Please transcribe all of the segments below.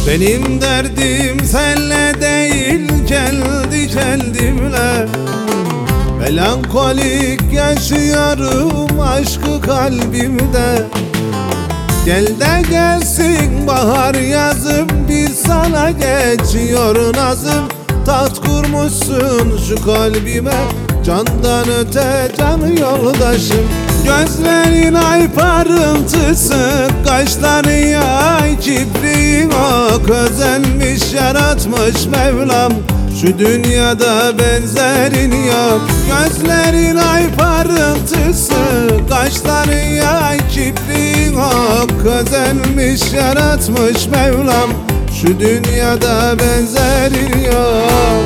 Benim derdim senle değil, kendi kendimle. Melankolik yaşıyorum aşkı kalbimde. Gel de gelsin bahar yazım, bir sana geçiyor nazım. Taht kurmuşsun şu kalbime, candan öte can yoldaşım. Gözlerin ay parıltısı, kaşların yay kibriğin ok. Özenmiş yaratmış Mevlam, şu dünyada benzerin yok. Gözlerin ay parıltısı, kaşların yay kibriğin ok. Özenmiş yaratmış Mevlam, şu dünyada benzerin yok.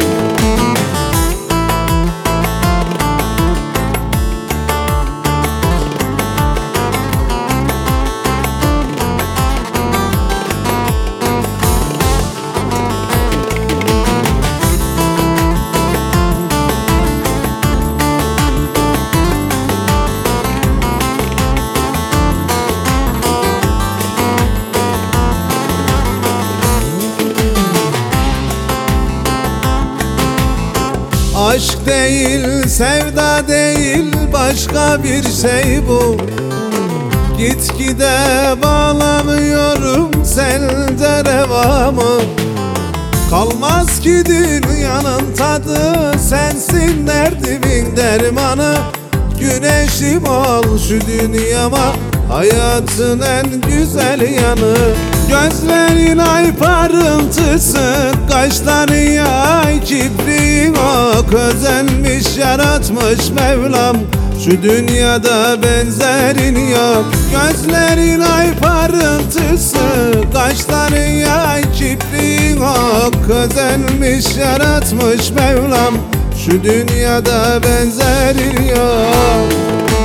Aşk değil, sevda değil, başka bir şey bu. Gitgide bağlanıyorum sende revamı. Kalmaz ki dünyanın tadı, sensin derdimin dermanı. Güneşim ol şu dünyama, hayatın en güzel yanı. Gözlerin ay parıltısı, kaşların yay kibriğin ok. Özenmiş yaratmış Mevlam, şu dünyada benzerin yok. Gözlerin ay parıltısı, kaşların yay kibriğin ok. Özenmiş yaratmış Mevlam, şu dünyada benzerin yok.